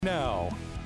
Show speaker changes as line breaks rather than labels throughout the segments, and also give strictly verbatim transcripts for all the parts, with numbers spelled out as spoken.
Now.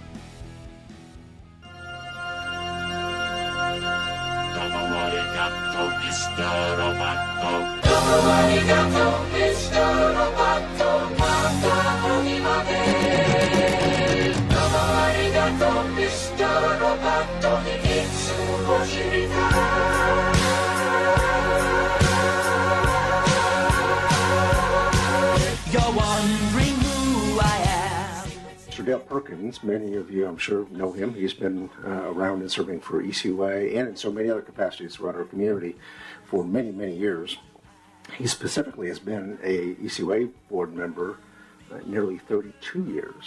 Mister Dale Perkins, many of you, I'm sure, know him. He's been uh, around and serving for E C U A and in so many other capacities throughout our community for many, many years. He specifically has been a E C U A board member uh, nearly thirty-two years.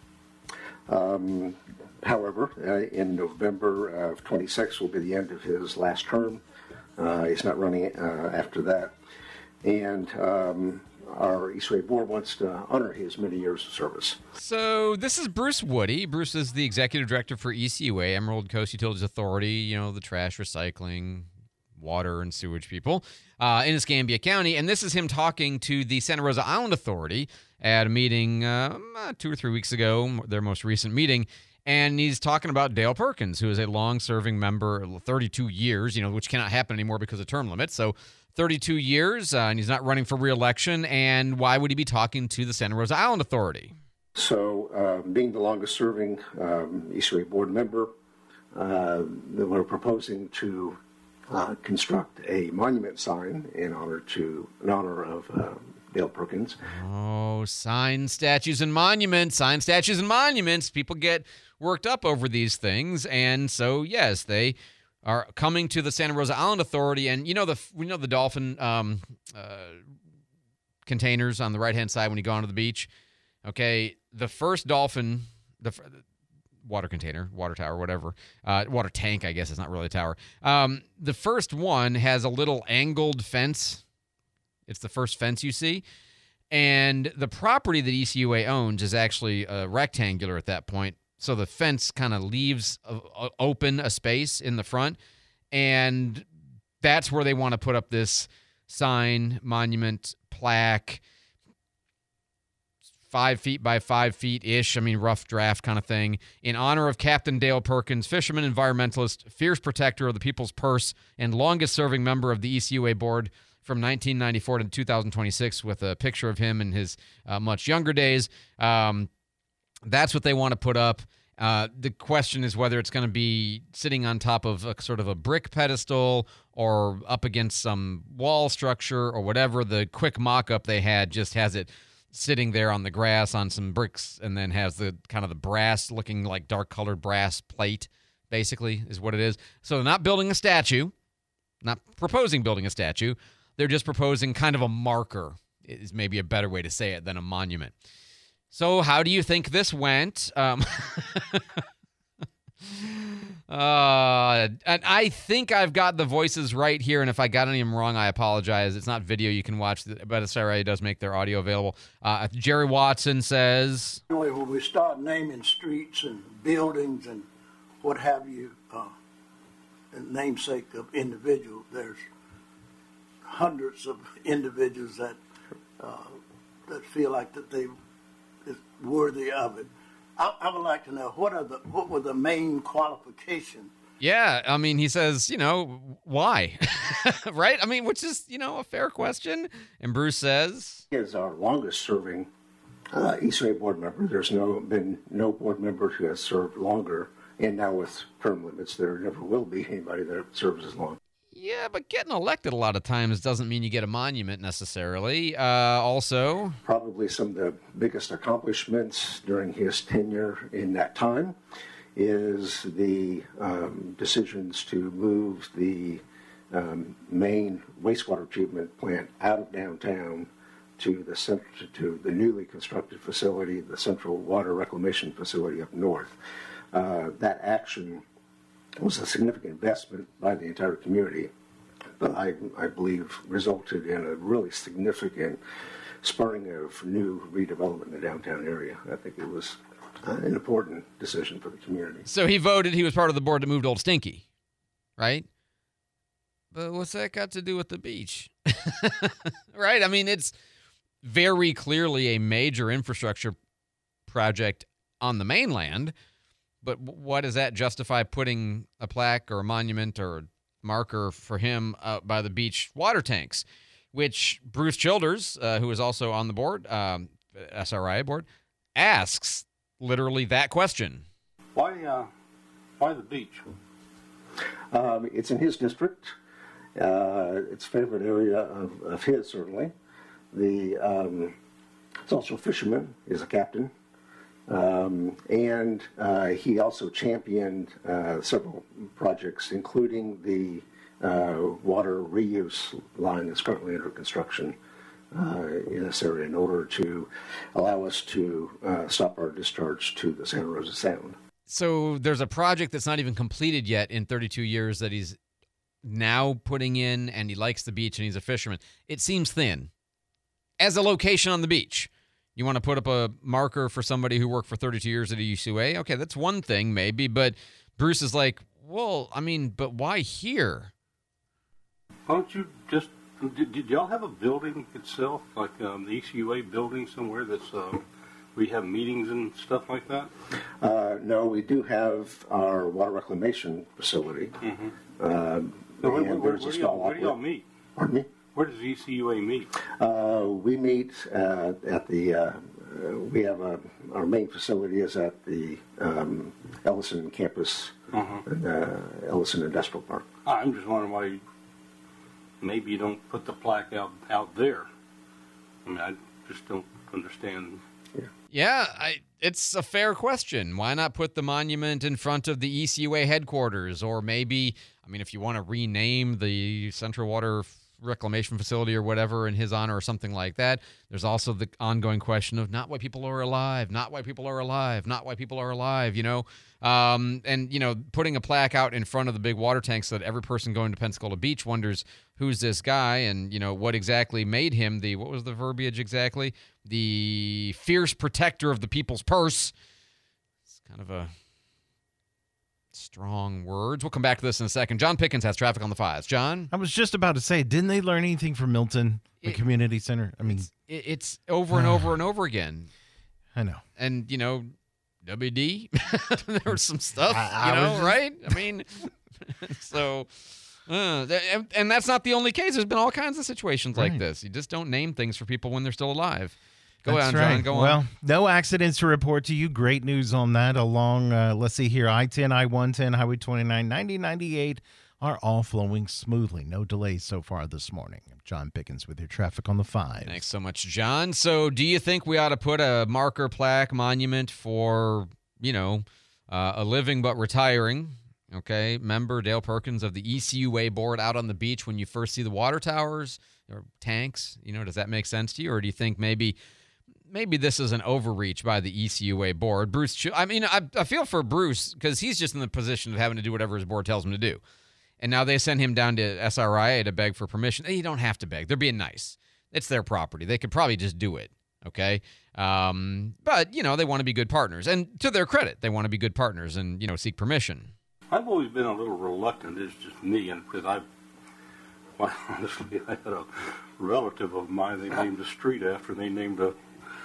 Um, however, uh, in November of twenty-six will be the end of his last term. Uh, he's not running uh, after that. And um, our E C U A board wants to honor his many years of service.
So this is Bruce Woody. Bruce is the executive director for E C U A, Emerald Coast Utilities Authority, you know, the trash recycling, water and sewage people uh, in Escambia County. And this is him talking to the Santa Rosa Island Authority at a meeting uh, two or three weeks ago, their most recent meeting. And he's talking about Dale Perkins, who is a long-serving member, thirty-two years, you know, which cannot happen anymore because of term limits. So thirty-two years, uh, and he's not running for re-election. And why would he be talking to the Santa Rosa Island Authority?
So, uh, being the longest-serving um, E C U A board member, uh, we're proposing to uh, construct a monument sign in honor to in honor of uh, Dale Perkins.
Oh, sign statues and monuments, sign statues and monuments. People get worked up over these things, and so yes, they are coming to the Santa Rosa Island Authority, and you know the we know the dolphin um, uh, containers on the right hand side when you go onto the beach. Okay, the first dolphin, the water container, water tower, whatever, uh, water tank, I guess it's not really a tower. Um, the first one has a little angled fence. It's the first fence you see. And the property that E C U A owns is actually uh, rectangular at that point. So the fence kind of leaves a, a, open a space in the front. And that's where they want to put up this sign, monument, plaque, five feet by five feet-ish, I mean, rough draft kind of thing, in honor of Captain Dale Perkins, fisherman, environmentalist, fierce protector of the people's purse, and longest-serving member of the E C U A board from nineteen ninety-four to two thousand twenty-six, with a picture of him in his uh, much younger days. Um, that's what they want to put up. Uh, the question is whether it's going to be sitting on top of a sort of a brick pedestal or up against some wall structure or whatever. The quick mock-up they had just has it sitting there on the grass on some bricks, and then has the kind of the brass looking like dark-colored brass plate, basically, is what it is. So they're not building a statue, not proposing building a statue. They're just proposing kind of a marker, is maybe a better way to say it than a monument. So how do you think this went? Um, uh, and I think I've got the voices right here, and if I got any of them wrong, I apologize. It's not video you can watch, but S R A does make their audio available. Uh, Jerry Watson says,
when we start naming streets and buildings and what have you, uh, and namesake of individuals, there's hundreds of individuals that uh, that feel like that they is worthy of it. I, I would like to know what are the what were the main qualifications.
Yeah, I mean, he says, you know, why, right? I mean, which is, you know, a fair question. And Bruce says,
He is our longest-serving uh, E C U A board member. There's no been no board member who has served longer, and now with term limits, there never will be anybody that serves as long.
yeah, but getting elected a lot of times doesn't mean you get a monument necessarily. Uh, also,
Probably some of the biggest accomplishments during his tenure in that time is the um, decisions to move the um, main wastewater treatment plant out of downtown to the cent- to the newly constructed facility, the Central Water Reclamation Facility up north. Uh, that action was a significant investment by the entire community, but I, I believe resulted in a really significant spurring of new redevelopment in the downtown area. I think it was uh, an important decision for the community.
so he voted, he was part of the board that moved Old Stinky, right? But what's that got to do with the beach? Right? I mean, it's very clearly a major infrastructure project on the mainland. But what does that justify putting a plaque or a monument or a marker for him out by the beach water tanks, which Bruce Childers, uh, who is also on the board, um, S R I A board, asks literally that question.
Why, uh, why the beach?
Um, it's in his district. Uh, it's a favorite area of, of his, certainly. The um, it's also a fisherman, is a captain, um, and uh, he also championed uh, several projects, including the uh, water reuse line that's currently under construction uh, in this area in order to allow us to uh, stop our discharge to the Santa Rosa Sound.
So there's a project that's not even completed yet in thirty-two years that he's now putting in, and he likes the beach and he's a fisherman. It seems thin. As a location on the beach, you want to put up a marker for somebody who worked for thirty-two years at a U C U A? Okay, that's one thing maybe, but Bruce is like, well, I mean, but why here?
Why don't you just, did, did y'all have a building itself, like um, the E C U A building somewhere that's, uh, we have meetings and stuff like that?
Uh, no, we do have our water reclamation facility.
Mm-hmm.
Um,
So where,
and
where,
there's a
where, do
small
y'all, where do y'all
oper-
meet?
Pardon me?
Where does E C U A meet?
Uh, we meet uh, at the, uh, uh, we have a, our main facility is at the um, Ellison campus,
Uh-huh.
uh, Ellison Industrial Park.
I'm just wondering why you, maybe you don't put the plaque out, out there. I mean, I just don't understand.
Yeah, I, it's a fair question. Why not put the monument in front of the E C U A headquarters? Or maybe, I mean, if you want to rename the Central Water Reclamation Facility or whatever in his honor or something like that. There's also the ongoing question of not why people are alive, not why people are alive, not why people are alive, you know? Um, and, you know, putting a plaque out in front of the big water tanks so that every person going to Pensacola Beach wonders who's this guy and, you know, what exactly made him the, what was the verbiage exactly? The fierce protector of the people's purse. It's kind of a strong words. We'll come back to this in a second. John Pickens has traffic on the fives. John?
I was just about to say, didn't they learn anything from Milton, the
It-
community center? I mean,
It's, it- it's over and over and over again.
I know.
And, you know, W D, there was some stuff,
I- I
you know,
was just-
right? I mean, so, uh, th- and, and that's not the only case. There's been all kinds of situations like
Right.
this. You just don't name things for people when they're still alive. Go
That's
on,
right.
John. Go on.
Well, no accidents to report to you. Great news on that. Along, uh, let's see here, I ten, I one ten, Highway twenty-nine, ninety, ninety-eight are all flowing smoothly. No delays so far this morning. John Pickens with your traffic on the five.
Thanks so much, John. So do you think we ought to put a marker, plaque, monument for, you know, uh, a living but retiring, okay, member Dale Perkins of the E C U A board out on the beach when you first see the water towers or tanks? You know, does that make sense to you? Or do you think maybe maybe this is an overreach by the E C U A board? Bruce, Ch- I mean, I, I feel for Bruce because he's just in the position of having to do whatever his board tells him to do. And now they send him down to S R I A to beg for permission. You don't have to beg. They're being nice. It's their property. They could probably just do it, okay? Um, but, you know, they want to be good partners. And to their credit, they want to be good partners and, you know, seek permission.
I've always been a little reluctant. It's just me, and because I, well, honestly, I had a relative of mine. They named a street after. They named a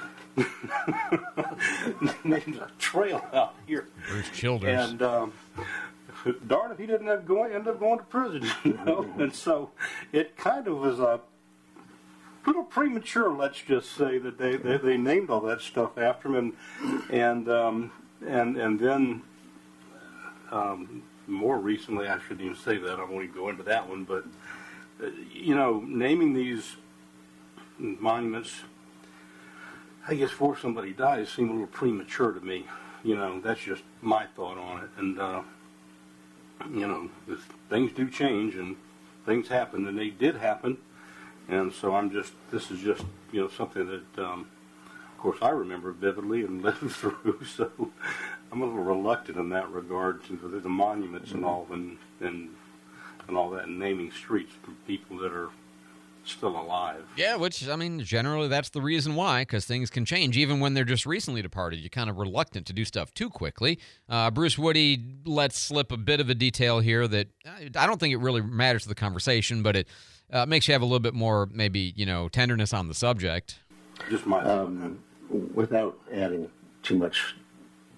named a trail out here.
Bruce Childers.
And um, darn if he didn't have going, end up going to prison, you know. And so it kind of was a little premature. Let's just say that they, they, they named all that stuff after him, and and um, and and then um, more recently, I shouldn't even say that. I won't even go into that one, but uh, you know, naming these monuments, I guess, before somebody dies, seemed a little premature to me. You know, that's just my thought on it. And, uh, you know, if things do change and things happen, and they did happen. And so I'm just, this is just, you know, something that, um, of course, I remember vividly and lived through. So I'm a little reluctant in that regard to the, the monuments and all, and, and, and all that, and naming streets for people that are still alive.
Yeah, which, I mean, generally that's the reason why, because things can change. Even when they're just recently departed, you're kind of reluctant to do stuff too quickly. Uh, Bruce Woody lets slip a bit of a detail here that I don't think it really matters to the conversation, but it uh, makes you have a little bit more, maybe, you know, tenderness on the subject.
Just my
Um, without adding too much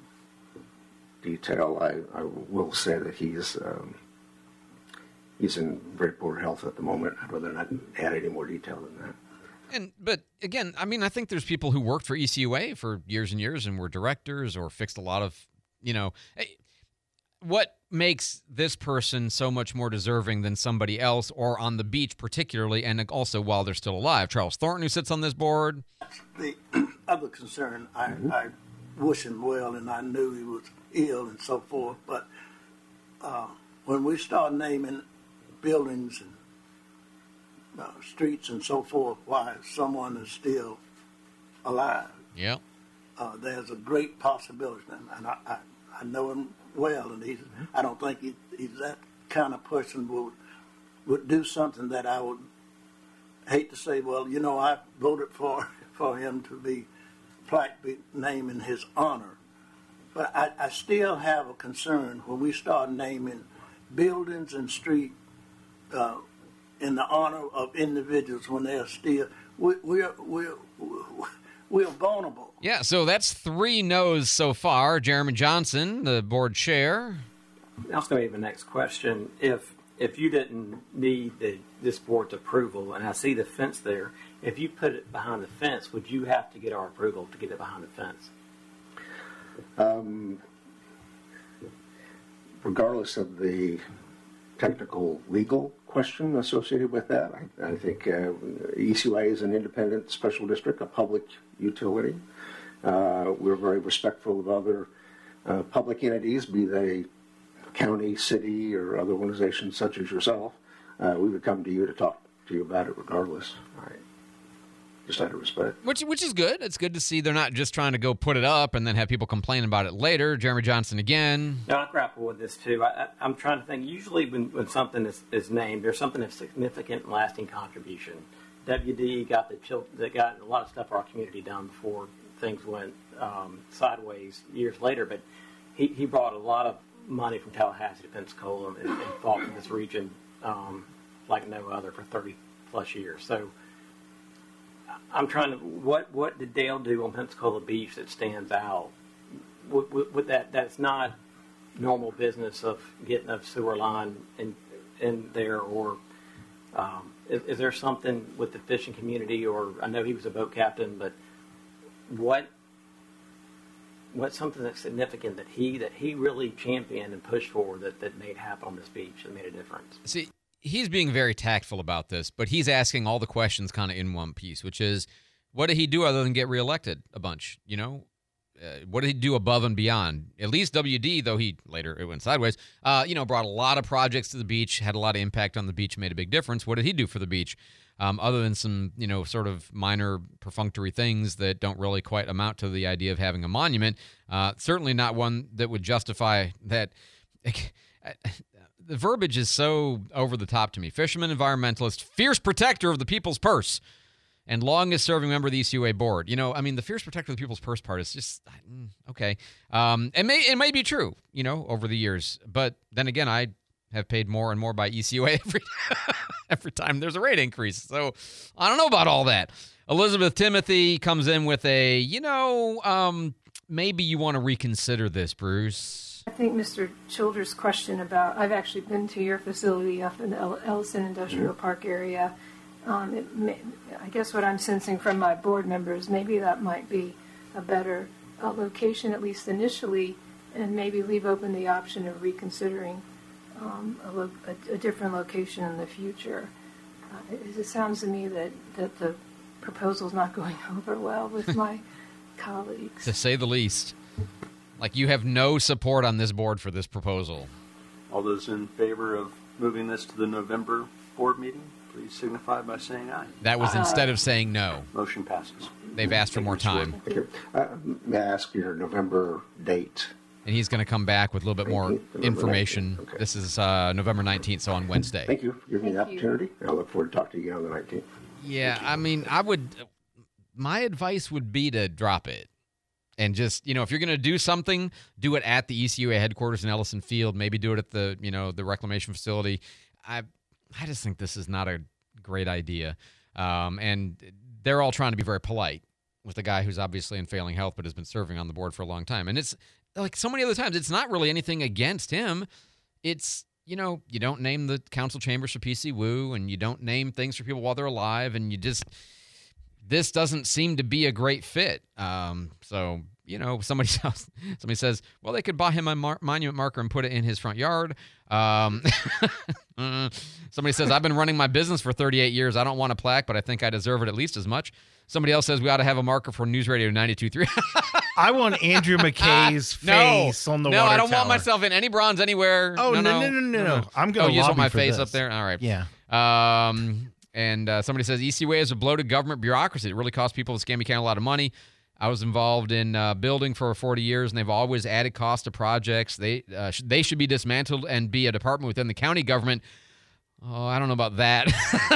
detail. I, I will say that he's um, he's in very poor health at the moment. I'd rather not add any more detail than that.
And but again, I mean, I think there's people who worked for E C U A for years and years and were directors or fixed a lot of, you know, what makes this person so much more deserving than somebody else or on the beach particularly, and also while they're still alive? Charles Thornton, who sits on this board.
The other concern, I, mm-hmm. I wish him well, and I knew he was ill and so forth, but uh, when we start naming buildings and uh, streets and so forth, why someone is still alive,
yeah,
uh, there's a great possibility, and I, I, I know him well, and he's, mm-hmm. I don't think he, he's that kind of person who would, would do something that I would hate to say, well, you know, I voted for for him to be plaque be named in his honor. But I, I still have a concern when we start naming buildings and streets uh, in the honor of individuals when they're still, we, we're, we're, we're vulnerable.
Yeah, so that's three no's so far. Jeremy Johnson, the board chair.
That's going to be the next question. If if you didn't need the, this board's approval, and I see the fence there, if you put it behind the fence, would you have to get our approval to get it behind the fence?
Um, regardless of the technical legal question associated with that, I, I think uh, E C U A is an independent special district, a public utility. Uh, we're very respectful of other uh, public entities, be they county, city, or other organizations such as yourself. Uh, we would come to you to talk to you about it regardless.
All right.
Just out of respect.
Which which is good. It's good to see they're not just trying to go put it up and then have people complain about it later. Jeremy Johnson again.
No, I grapple with this too. I, I, I'm trying to think. Usually when, when something is, is named, there's something of significant and lasting contribution. W D got the chil- that got a lot of stuff for our community done before things went um, sideways years later. But he, he brought a lot of money from Tallahassee to Pensacola and, and fought for this region um, like no other for thirty plus years. So I'm trying to, what what did Dale do on Pensacola Beach that stands out? With, with, with that, that's not normal business of getting a sewer line in in there, or um, is, is there something with the fishing community? Or I know he was a boat captain, but what what's something that's significant that he that he really championed and pushed for that that made happen on this beach that made a difference?
See, he's being very tactful about this, but he's asking all the questions kind of in one piece, which is, what did he do other than get reelected a bunch? You know, uh, what did he do above and beyond? At least W D, though he later it went sideways, uh, you know, brought a lot of projects to the beach, had a lot of impact on the beach, made a big difference. What did he do for the beach? Um, other than some, you know, sort of minor perfunctory things that don't really quite amount to the idea of having a monument. Uh, certainly not one that would justify that. The verbiage is so over the top to me. Fisherman, environmentalist, fierce protector of the people's purse, and longest serving member of the E C U A board. You know, I mean, the fierce protector of the people's purse part is just, okay. Um, it may it may be true, you know, over the years. But then again, I have paid more and more by E C U A every, every time there's a rate increase. So I don't know about all that. Elizabeth Timothy comes in with a, you know, um, maybe you want to reconsider this, Bruce.
I think Mister Childers' question about, I've actually been to your facility up in the Ellison Industrial Park area. Um, it may, I guess what I'm sensing from my board members, maybe that might be a better uh, location, at least initially, and maybe leave open the option of reconsidering um, a, lo- a, a different location in the future. Uh, it, it sounds to me that, that the proposal's not going over well with my colleagues.
To say the least. Like, you have no support on this board for this proposal.
All those in favor of moving this to the November board meeting, please signify by saying aye.
That was uh, instead of saying no.
Motion passes.
They've asked for more time.
Thank you. Uh, may I ask your November date?
And he's going to come back with a little bit more information. Okay. This is uh, November nineteenth, so on Wednesday.
Thank you for giving me the opportunity. I look forward to talking to you on the nineteenth.
Yeah, I mean, I would, my advice would be to drop it. And just, you know, if you're going to do something, do it at the E C U A headquarters in Ellison Field. Maybe do it at the, you know, the reclamation facility. I I just think this is not a great idea. Um, and they're all trying to be very polite with a guy who's obviously in failing health but has been serving on the board for a long time. And it's like so many other times, it's not really anything against him. It's, you know, you don't name the council chambers for P C Woo, and you don't name things for people while they're alive, and you just, this doesn't seem to be a great fit. Um, so, you know, somebody else, somebody says, well, they could buy him a mar- monument marker and put it in his front yard. Um, somebody says, I've been running my business for thirty-eight years. I don't want a plaque, but I think I deserve it at least as much. Somebody else says we ought to have a marker for News Radio ninety-two point three.
I want Andrew McKay's
no,
face on the
no,
water
I don't
tower.
want myself in any bronze anywhere.
Oh,
no,
no,
no,
no, no, no. no. I'm going
oh,
to
you just
lobby
want my
for
face
this.
up there? All right.
Yeah.
Um, and uh, somebody says E C W A is a bloated government bureaucracy. It really costs people in Escambia County a lot of money. I was involved in uh, building for forty years, and they've always added cost to projects. They uh, sh- they should be dismantled and be a department within the county government. Oh, I don't know about that.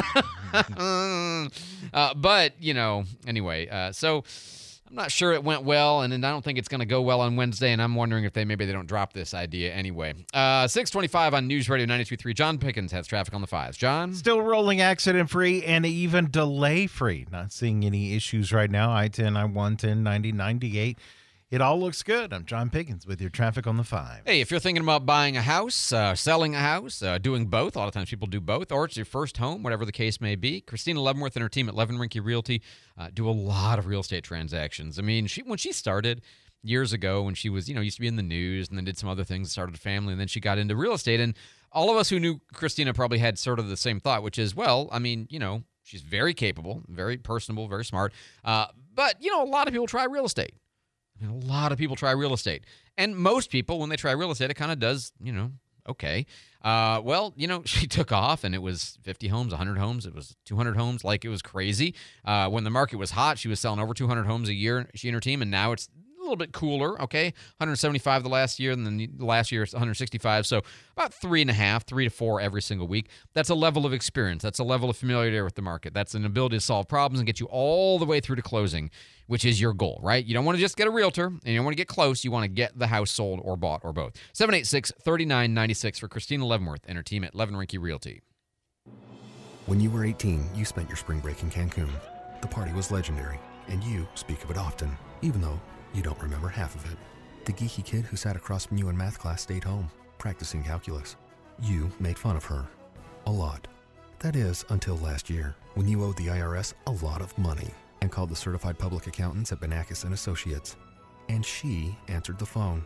uh, but, you know, anyway, uh, so I'm not sure it went well, and, and I don't think it's going to go well on Wednesday, and I'm wondering if they maybe they don't drop this idea anyway. Uh, six twenty-five on News Radio ninety-two point three. John Pickens has traffic on the fives. John?
Still rolling accident-free and even delay-free. Not seeing any issues right now. I ten, I one ten, ninety, ninety-eight. It all looks good. I'm John Pickens with your traffic on the five.
Hey, if you're thinking about buying a house, uh, selling a house, uh, doing both, a lot of times people do both, or it's your first home, whatever the case may be, Christina Leavenworth and her team at Levin Rinke Realty uh, do a lot of real estate transactions. I mean, she when she started years ago, when she was, you know, used to be in the news and then did some other things, started a family, and then she got into real estate. And all of us who knew Christina probably had sort of the same thought, which is, well, I mean, you know, she's very capable, very personable, very smart. Uh, but, you know, a lot of people try real estate. I mean, a lot of people try real estate. And most people, when they try real estate, it kind of does, you know, okay. Uh, well, you know, she took off, and it was fifty homes, one hundred homes. It was two hundred homes, like it was crazy. Uh, when the market was hot, she was selling over two hundred homes a year, she and her team, and now it's a little bit cooler, okay? one hundred seventy-five the last year, and then the last year it's one hundred sixty-five. So about three and a half, three to four every single week. That's a level of experience. That's a level of familiarity with the market. That's an ability to solve problems and get you all the way through to closing, which is your goal, right? You don't want to just get a realtor, and you don't want to get close. You want to get the house sold or bought or both. seven eight six, three nine nine six for Christina Leavenworth and her team at Levin Rinke Realty.
When you were eighteen, you spent your spring break in Cancun. The party was legendary, and you speak of it often, even though you don't remember half of it. The geeky kid who sat across from you in math class stayed home, practicing calculus. You made fun of her. A lot. That is, until last year, when you owed the I R S a lot of money and called the certified public accountants at Banakis and Associates. And she answered the phone.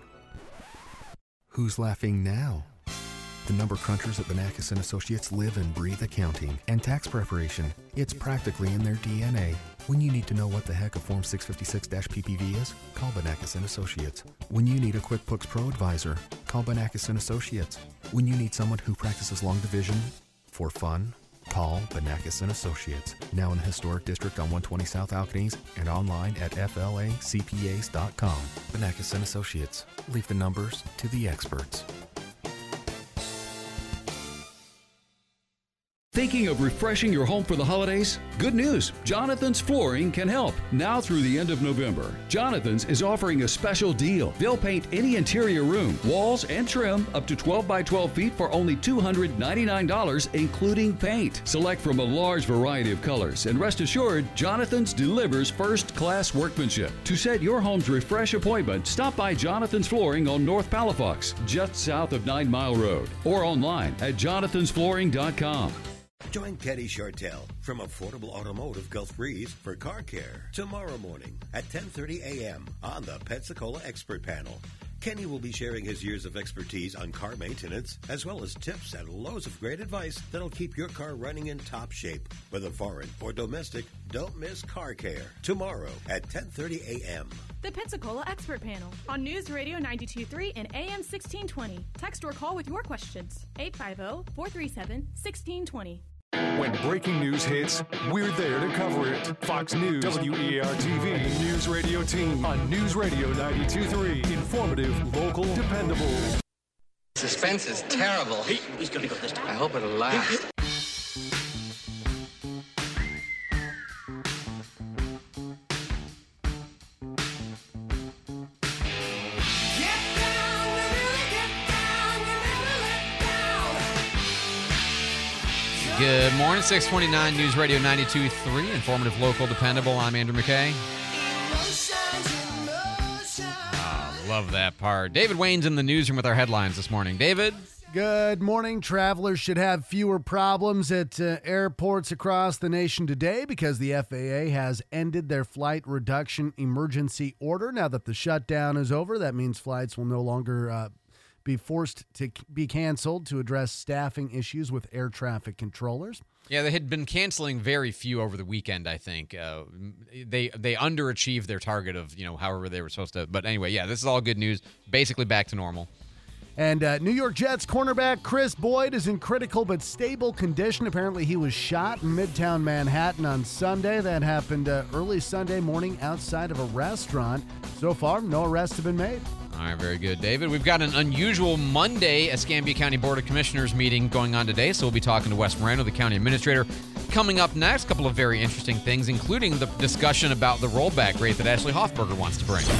Who's laughing now? The number crunchers at Banakis and Associates live and breathe accounting and tax preparation. It's practically in their D N A. When you need to know what the heck a Form six fifty-six P P V is, call Banakis and Associates. When you need a QuickBooks Pro advisor, call Banakis and Associates. When you need someone who practices long division for fun, call Banakis and Associates. Now in the historic district on one twenty South Alcanese and online at F L A C P As dot com. Banakis and Associates. Leave the numbers to the experts.
Thinking of refreshing your home for the holidays? Good news! Jonathan's Flooring can help. Now through the end of November, Jonathan's is offering a special deal. They'll paint any interior room, walls, and trim up to twelve by twelve feet for only two hundred ninety-nine dollars, including paint. Select from a large variety of colors, and rest assured, Jonathan's delivers first-class workmanship. To set your home's refresh appointment, stop by Jonathan's Flooring on North Palafox, just south of Nine Mile Road, or online at jonathans flooring dot com.
Join Kenny Chartel from Affordable Automotive Gulf Breeze for car care tomorrow morning at ten thirty a.m. on the Pensacola Expert Panel. Kenny will be sharing his years of expertise on car maintenance, as well as tips and loads of great advice that'll keep your car running in top shape. Whether foreign or domestic, don't miss car care tomorrow at ten thirty a.m.
The Pensacola Expert Panel on News Radio ninety-two point three and A M sixteen twenty. Text or call with your questions. eight five zero, four three seven, one six two zero.
When breaking news hits, we're there to cover it. Fox News, W E A R T V, News Radio Team on News Radio ninety-two point three. Informative, local, dependable.
Suspense is terrible.
Hey, who's gonna go this time?
I hope it'll last.
Good morning, six twenty-nine News Radio ninety-two point three, informative, local, dependable. I'm Andrew McKay. Uh, Love that part. David Wayne's in the newsroom with our headlines this morning. David?
Good morning. Travelers should have fewer problems at uh, airports across the nation today because the F A A has ended their flight reduction emergency order. Now that the shutdown is over, that means flights will no longer uh, be forced to be canceled to address staffing issues with air traffic controllers.
Yeah, they had been canceling very few over the weekend, I think. Uh, they they underachieved their target of, you know, however they were supposed to. But anyway, yeah, this is all good news. Basically back to normal.
And uh, New York Jets cornerback Chris Boyd is in critical but stable condition. Apparently he was shot in Midtown Manhattan on Sunday. That happened uh, early Sunday morning outside of a restaurant. So far, no arrests have been made.
All right, very good, David. We've got an unusual Monday Escambia County Board of Commissioners meeting going on today, so we'll be talking to Wes Moreno, the county administrator. Coming up next, a couple of very interesting things, including the discussion about the rollback rate that Ashley Hoffberger wants to bring.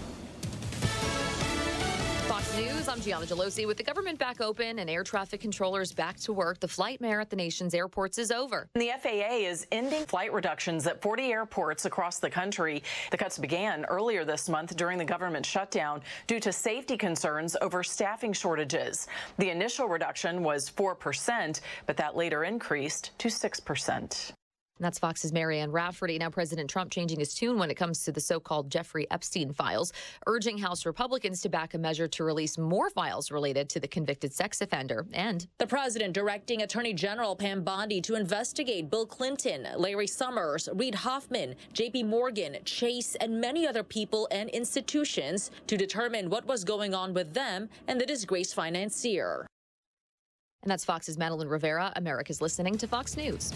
I'm Gianna Gelosi. With the government back open and air traffic controllers back to work, the flight mare at the nation's airports is over.
The F A A is ending flight reductions at forty airports across the country. The cuts began earlier this month during the government shutdown due to safety concerns over staffing shortages. The initial reduction was four percent, but that later increased to six percent.
And that's Fox's Marianne Rafferty. Now, President Trump changing his tune when it comes to the so-called Jeffrey Epstein files, urging House Republicans to back a measure to release more files related to the convicted sex offender. And
the president directing Attorney General Pam Bondi to investigate Bill Clinton, Larry Summers, Reid Hoffman, J P Morgan, Chase, and many other people and institutions to determine what was going on with them and the disgraced financier.
And that's Fox's Madeline Rivera. America's listening to Fox News.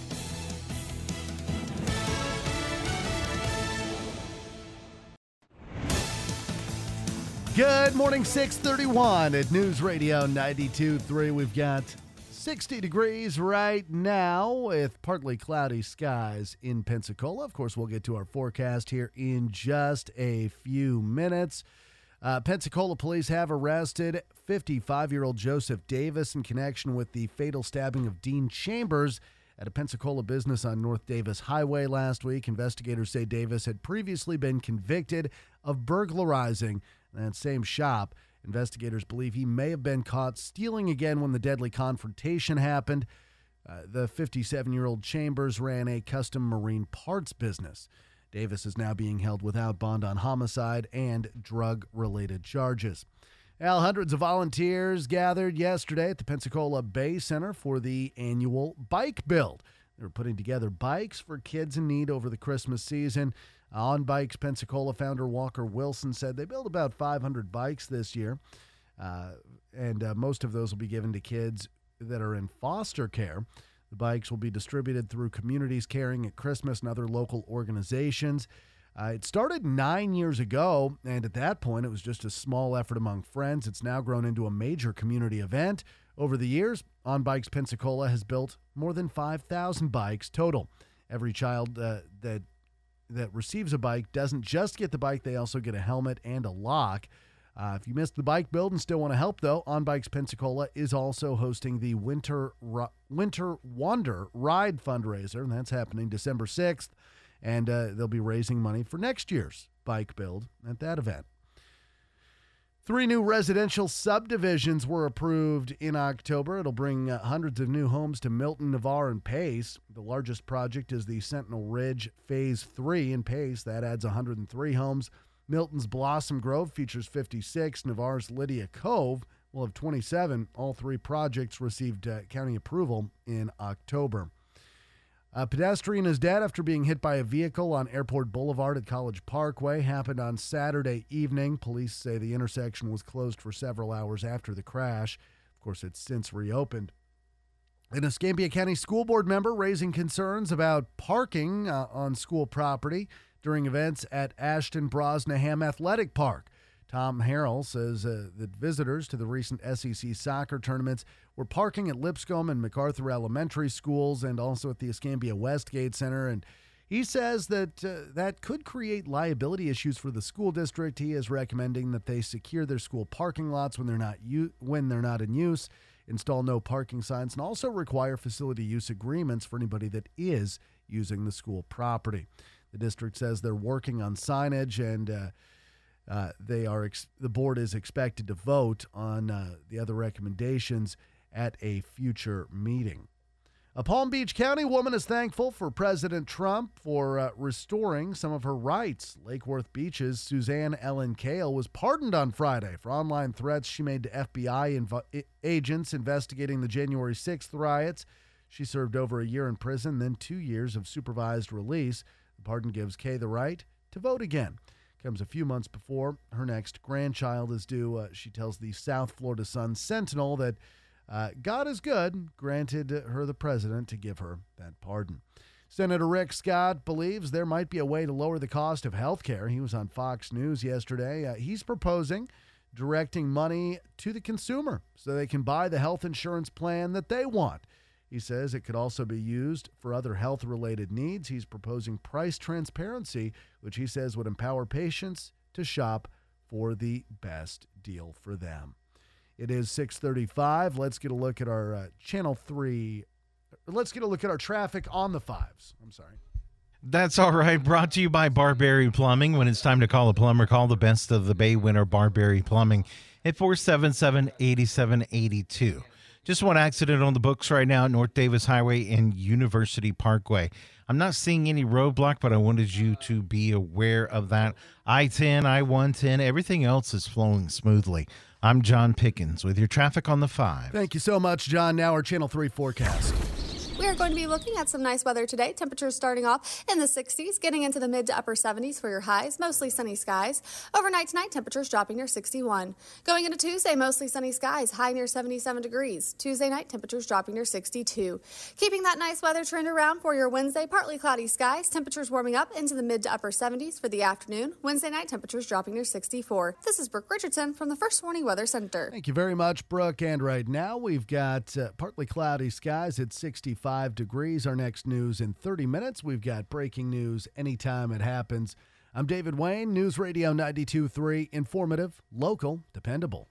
Good morning, six thirty-one at News Radio ninety-two point three. We've got sixty degrees right now with partly cloudy skies in Pensacola. Of course, we'll get to our forecast here in just a few minutes. Uh, Pensacola police have arrested fifty-five-year-old Joseph Davis in connection with the fatal stabbing of Dean Chambers at a Pensacola business on North Davis Highway last week. Investigators say Davis had previously been convicted of burglarizing that same shop. Investigators believe he may have been caught stealing again when the deadly confrontation happened. Uh, the fifty-seven-year-old Chambers ran a custom marine parts business. Davis is now being held without bond on homicide and drug-related charges. Well, hundreds of volunteers gathered yesterday at the Pensacola Bay Center for the annual Bike Build. They were putting together bikes for kids in need over the Christmas season. On Bikes Pensacola founder Walker Wilson said they built about five hundred bikes this year, uh, and uh, most of those will be given to kids that are in foster care. The bikes will be distributed through Communities Caring at Christmas and other local organizations. Uh, it started nine years ago, and at that point, it was just a small effort among friends. It's now grown into a major community event. Over the years, On Bikes Pensacola has built more than five thousand bikes total. Every child uh, that that receives a bike doesn't just get the bike, they also get a helmet and a lock. Uh, if you missed the bike build and still want to help, though, On Bikes Pensacola is also hosting the Winter Winter Wander Ride fundraiser, and that's happening December sixth, and uh, they'll be raising money for next year's bike build at that event. Three new residential subdivisions were approved in October. It'll bring uh, hundreds of new homes to Milton, Navarre, and Pace. The largest project is the Sentinel Ridge Phase three in Pace. That adds one hundred three homes. Milton's Blossom Grove features fifty-six. Navarre's Lydia Cove will have twenty-seven. All three projects received uh, county approval in October. A pedestrian is dead after being hit by a vehicle on Airport Boulevard at College Parkway. Happened on Saturday evening. Police say the intersection was closed for several hours after the crash. Of course, it's since reopened. An Escambia County School Board member raising concerns about parking uh, on school property during events at Ashton Brosnahan Athletic Park. Tom Harrell says uh, that visitors to the recent S E C soccer tournaments were parking at Lipscomb and MacArthur Elementary Schools and also at the Escambia Westgate Center. And he says that uh, that could create liability issues for the school district. He is recommending that they secure their school parking lots when they're not u- when they're not in use, install no parking signs, and also require facility use agreements for anybody that is using the school property. The district says they're working on signage and uh, uh, they are ex- the board is expected to vote on uh, the other recommendations at a future meeting. A Palm Beach County woman is thankful for President Trump for uh, restoring some of her rights. Lake Worth Beach's Suzanne Ellen Kale was pardoned on Friday for online threats she made to F B I inv- agents investigating the January sixth riots. She served over a year in prison, then two years of supervised release. The pardon gives Kay the right to vote again. Comes a few months before her next grandchild is due. Uh, she tells the South Florida Sun-Sentinel that Uh, God is good, granted her the president to give her that pardon. Senator Rick Scott believes there might be a way to lower the cost of health care. He was on Fox News yesterday. Uh, he's proposing directing money to the consumer so they can buy the health insurance plan that they want. He says it could also be used for other health-related needs. He's proposing price transparency, which he says would empower patients to shop for the best deal for them. It is six thirty-five. Let's get a look at our uh, Channel three. Let's get a look at our traffic on the fives. I'm sorry.
That's all right. Brought to you by Barberry Plumbing. When it's time to call a plumber, call the best of the Bay winner, Barberry Plumbing, at four seven seven, eight seven eight two. Just one accident on the books right now at North Davis Highway and University Parkway. I'm not seeing any roadblock, but I wanted you to be aware of that. I ten, I one ten, everything else is flowing smoothly. I'm John Pickens with your traffic on the five.
Thank you so much, John. Now our Channel three forecast.
We are going to be looking at some nice weather today. Temperatures starting off in the sixties, getting into the mid to upper seventies for your highs, mostly sunny skies. Overnight tonight, temperatures dropping near sixty-one. Going into Tuesday, mostly sunny skies, high near seventy-seven degrees. Tuesday night, temperatures dropping near sixty-two. Keeping that nice weather trend around for your Wednesday, partly cloudy skies, temperatures warming up into the mid to upper seventies for the afternoon. Wednesday night, temperatures dropping near sixty-four. This is Brooke Richardson from the First Warning Weather Center.
Thank you very much, Brooke. And right now, we've got uh, partly cloudy skies at sixty-five degrees. Our next news in thirty minutes. We've got breaking news anytime it happens. I'm David Wayne, News Radio ninety-two point three, informative, local, dependable.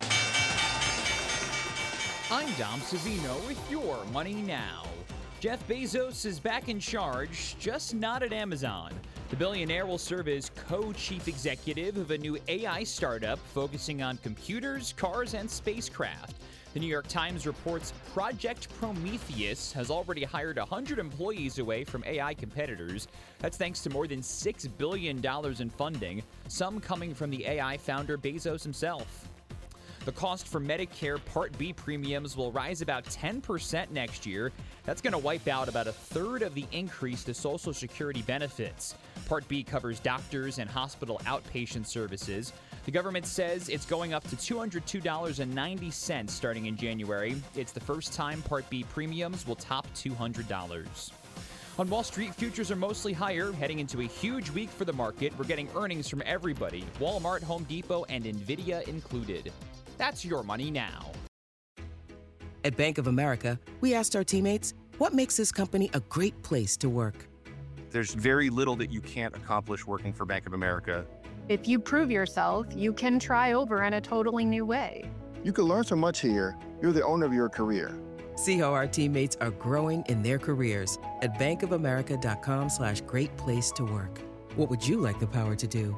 I'm Dom Savino with your Money Now. Jeff Bezos is back in charge, just not at Amazon. The billionaire will serve as co-chief executive of a new A I startup focusing on computers, cars, and spacecraft. The New York Times reports Project Prometheus has already hired one hundred employees away from A I competitors. That's thanks to more than six billion dollars in funding, some coming from the A I founder Bezos himself. The cost for Medicare Part B premiums will rise about ten percent next year. That's going to wipe out about a third of the increase to Social Security benefits. Part B covers doctors and hospital outpatient services. The government says it's going up to two hundred two dollars and ninety cents starting in January. It's the first time Part B premiums will top two hundred dollars. On Wall Street, futures are mostly higher, heading into a huge week for the market. We're getting earnings from everybody, Walmart, Home Depot, and Nvidia included. That's your Money Now.
At Bank of America, we asked our teammates, what makes this company a great place to work?
There's very little that you can't accomplish working for Bank of America.
If you prove yourself, you can try over in a totally new way.
You can learn so much here. You're the owner of your career.
See how our teammates are growing in their careers at bankofamerica.com slash great place to work. What would you like the power to do?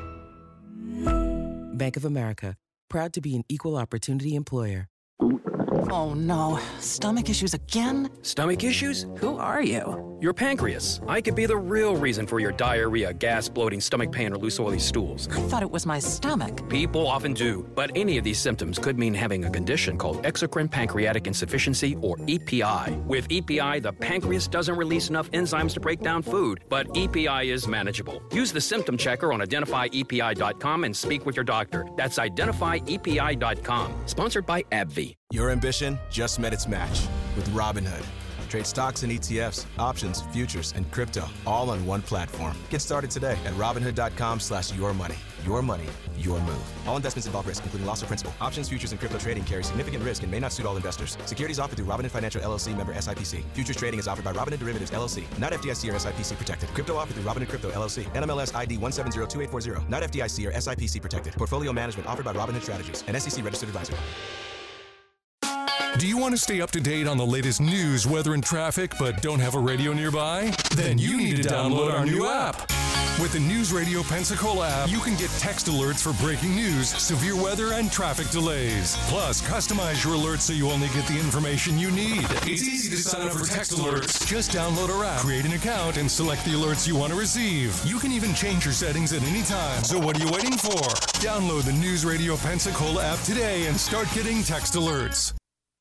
Bank of America, proud to be an equal opportunity employer.
Oh no, stomach issues again?
Stomach issues?
Who are you?
Your pancreas. I could be the real reason for your diarrhea, gas, bloating, stomach pain, or loose oily stools.
I thought it was my stomach.
People often do, but any of these symptoms could mean having a condition called exocrine pancreatic insufficiency, or E P I. With E P I, the pancreas doesn't release enough enzymes to break down food, but E P I is manageable. Use the symptom checker on identify E P I dot com and speak with your doctor. That's identify E P I dot com. Sponsored by AbbVie.
Your ambition just met its match with Robinhood. Trade stocks and E T Fs, options, futures, and crypto all on one platform. Get started today at Robinhood.com slash your money. Your money, your move. All investments involve risk, including loss of principal. Options, futures, and crypto trading carry significant risk and may not suit all investors. Securities offered through Robinhood Financial L L C, member S I P C. Futures trading is offered by Robinhood Derivatives L L C, not F D I C or S I P C protected. Crypto offered through Robinhood Crypto L L C, N M L S I D one seven zero two eight four zero, not F D I C or S I P C protected. Portfolio management offered by Robinhood Strategies, an S E C registered advisor.
Do you want to stay up to date on the latest news, weather, and traffic, but don't have a radio nearby? Then you need to download our new app. With the News Radio Pensacola app, you can get text alerts for breaking news, severe weather, and traffic delays. Plus, customize your alerts so you only get the information you need. It's easy to sign up for text alerts. Just download our app, create an account, and select the alerts you want to receive. You can even change your settings at any time. So what are you waiting for? Download the News Radio Pensacola app today and start getting text alerts.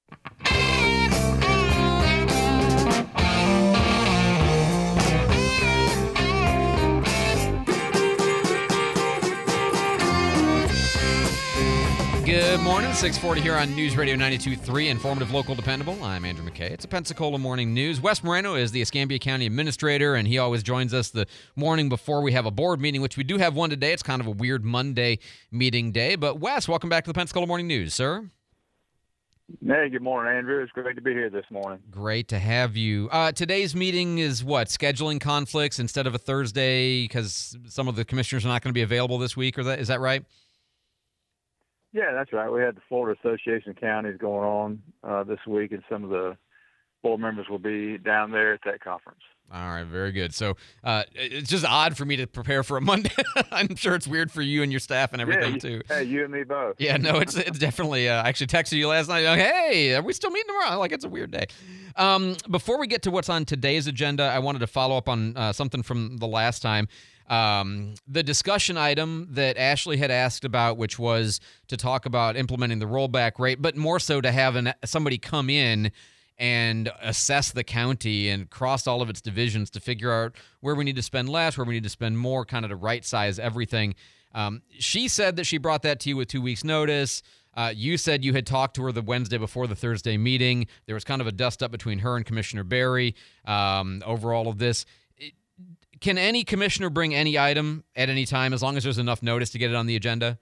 Good morning, six forty here on News Radio ninety-two point three, informative, local, dependable. I'm Andrew McKay. It's a Pensacola Morning News. Wes Moreno is the Escambia County Administrator, and he always joins us the morning before we have a board meeting, which we do have one today. It's kind of a weird Monday meeting day. But Wes, welcome back to the Pensacola Morning News, sir.
Hey, good morning, Andrew. It's great to be here this morning.
Great to have you. Uh, today's meeting is what? Scheduling conflicts instead of a Thursday because some of the commissioners are not going to be available this week, or that is that right?
Yeah, that's right. We had the Florida Association of Counties going on uh, this week, and some of the board members will be down there at that conference.
All right, very good. So uh, it's just odd for me to prepare for a Monday. I'm sure it's weird for you and your staff and everything,
yeah,
too.
Hey, you and me both.
Yeah, no, it's it's definitely, uh, I actually texted you last night, like, hey, are we still meeting tomorrow? Like, it's a weird day. Um, before we get to what's on today's agenda, I wanted to follow up on uh, something from the last time. Um, the discussion item that Ashley had asked about, which was to talk about implementing the rollback rate, but more so to have an, somebody come in and assess the county and cross all of its divisions to figure out where we need to spend less, where we need to spend more, kind of to right size everything. Um, she said that she brought that to you with two weeks notice. Uh, you said you had talked to her the Wednesday before the Thursday meeting. There was kind of a dust up between her and Commissioner Barry um, over all of this. Can any commissioner bring any item at any time as long as there's enough notice to get it on the agenda?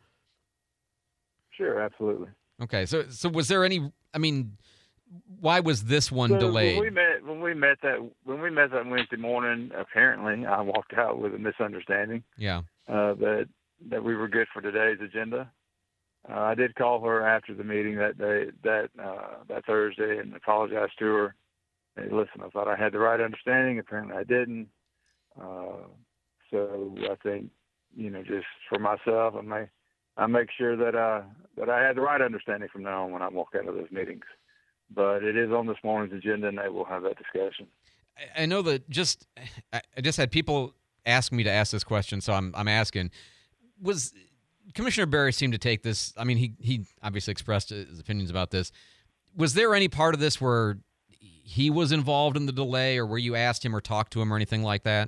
Sure, absolutely.
Okay, so so was there any? I mean, why was this one
so
delayed?
When we met, when we met that when we met that Wednesday morning, apparently I walked out with a misunderstanding.
Yeah.
Uh, that that we were good for today's agenda. Uh, I did call her after the meeting that day, that uh, that Thursday, and apologized to her. Hey, listen, I thought I had the right understanding. Apparently, I didn't. Uh, so I think, you know, just for myself, I may, I make sure that I, that I had the right understanding from now on when I walk out of those meetings. But it is on this morning's agenda, and they will have that discussion.
I know that just, I just had people ask me to ask this question, so I'm, I'm asking. Was Commissioner Barry seemed to take this? I mean, he, he obviously expressed his opinions about this. Was there any part of this where he was involved in the delay, or where you asked him or talked to him or anything like that?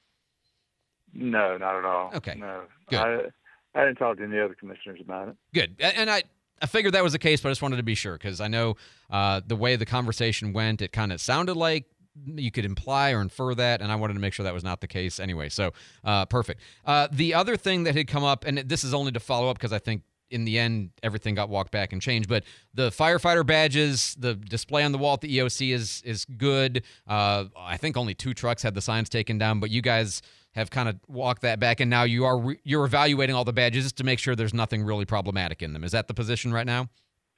No, not at all.
Okay.
No.
Good.
I, I didn't talk to any other commissioners about it.
Good. And I, I figured that was the case, but I just wanted to be sure because I know uh, the way the conversation went, it kind of sounded like you could imply or infer that, and I wanted to make sure that was not the case anyway. So uh, perfect. Uh, the other thing that had come up, and this is only to follow up because I think in the end, everything got walked back and changed. But the firefighter badges, the display on the wall at the E O C is is good. Uh, I think only two trucks had the signs taken down, but you guys have kind of walked that back, and now you are re- you're evaluating all the badges just to make sure there's nothing really problematic in them. Is that the position right now?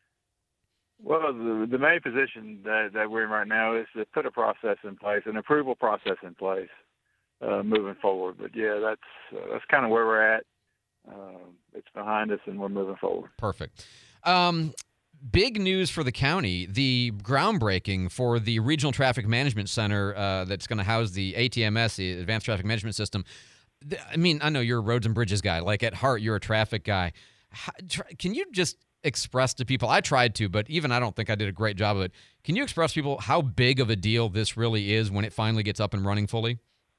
Well, the, the main position that, that we're in right now is to put a process in place, an approval process in place, uh, moving forward. But yeah, that's uh, that's kind of where we're at. Uh, it's behind us, and we're moving forward.
Perfect. Um, big news for the county, the groundbreaking for the Regional Traffic Management Center uh, that's going to house the A T M S, the Advanced Traffic Management System. I mean, I know you're a roads and bridges guy. Like, at heart, you're a traffic guy. How, tr- can you just express to people, I tried to, but even I don't think I did a great job of it. Can you express to people how big of a deal this really is when it finally gets up and running fully?